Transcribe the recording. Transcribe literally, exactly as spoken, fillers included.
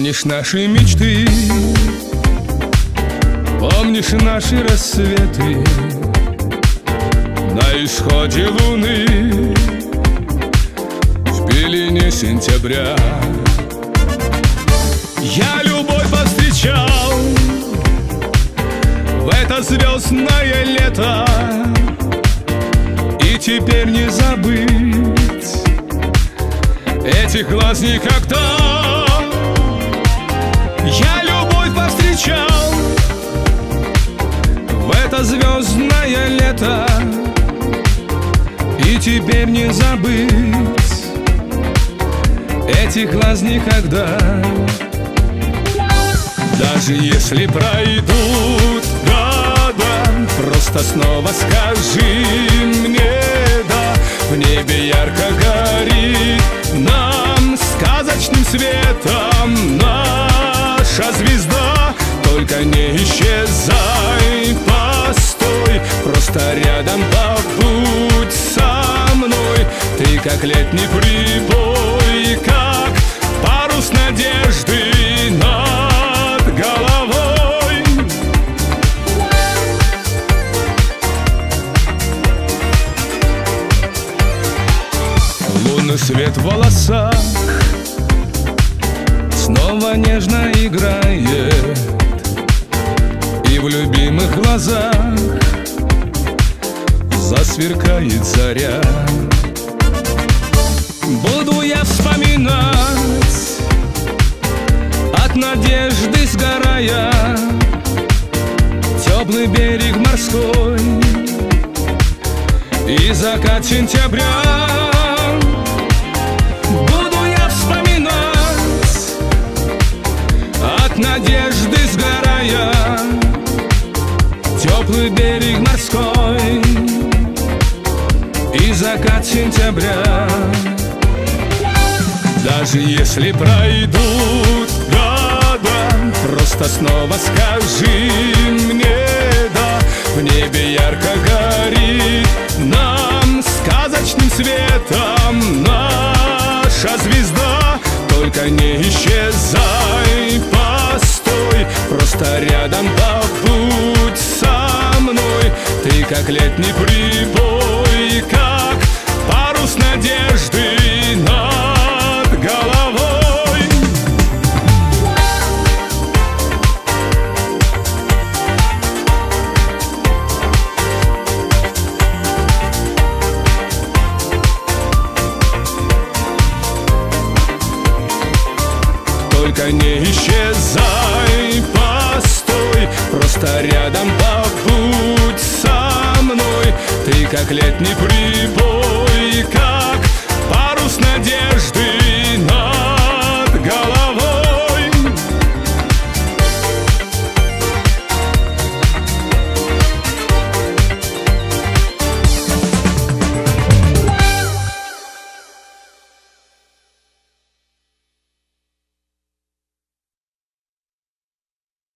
Помнишь наши мечты, помнишь наши рассветы на исходе луны в пелене сентября. Я любовь повстречал в это звездное лето, и теперь не забыть этих глаз никогда. Я любовь повстречал в это звездное лето, и теперь не забыть этих глаз никогда. Даже если пройдут года, просто снова скажи мне да. В небе ярко горит нам сказочным светом наша звезда. Только не исчезай, постой, просто рядом побудь со мной. Ты как летний прибой, как парус надежды над головой. Лунный свет в волосах снова нежно играет, и в любимых глазах засверкает заря. Буду я вспоминать, от надежды сгорая, теплый берег морской и закат сентября. Буду я вспоминать, от надежды сгорая, теплый берег морской и закат сентября. Даже если пройдут года, просто снова скажи мне да. В небе ярко горит нам сказочным светом наша звезда. Только не исчезай, постой, просто рядом побудь со мной. Ты как летний прибой, как парус надежды над головой. Только не исчезай, постой, просто рядом побудь со мной. Ты как летний прибой,